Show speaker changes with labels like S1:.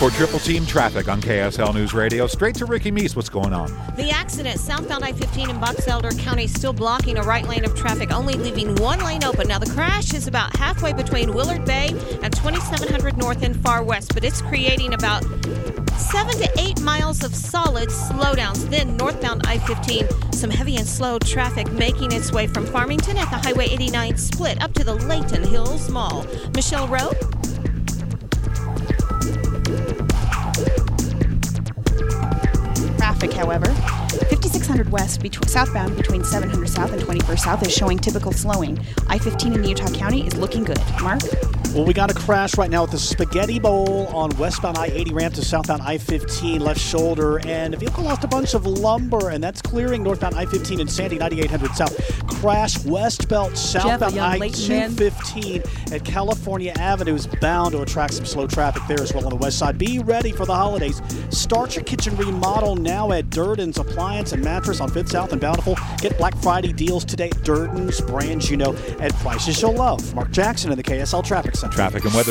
S1: For Triple Team Traffic on KSL News Radio, straight to Ricky Meese. What's going on?
S2: The accident southbound I-15 in Box Elder County still blocking a right lane of traffic, only leaving one lane open. Now, the crash is about halfway between Willard Bay and 2700 North and Far West, but it's creating about 7 to 8 miles of solid slowdowns. Then northbound I-15, some heavy and slow traffic making its way from Farmington at the Highway 89 split up to the Layton Hills Mall. Michelle Rowe.
S3: Traffic, however, 5600 west southbound between 700 South and 21st South is showing typical slowing. I-15 in Utah County is looking good. Mark?
S4: Well, we got a crash right now at the Spaghetti Bowl on westbound I-80 ramp to southbound I-15 left shoulder, and the vehicle lost a bunch of lumber, and that's clearing northbound I-15 and Sandy 9800 South. Crash west belt southbound I-215 at California Avenue is bound to attract some slow traffic there as well on the west side. Be ready for the holidays. Start your kitchen remodel now at Durden's Appliance and Mattress on 5th South and Bountiful. Get Black Friday deals today at Durden's, brands you know, at prices you'll love. Mark Jackson in the KSL Traffic Center.
S1: Traffic and weather.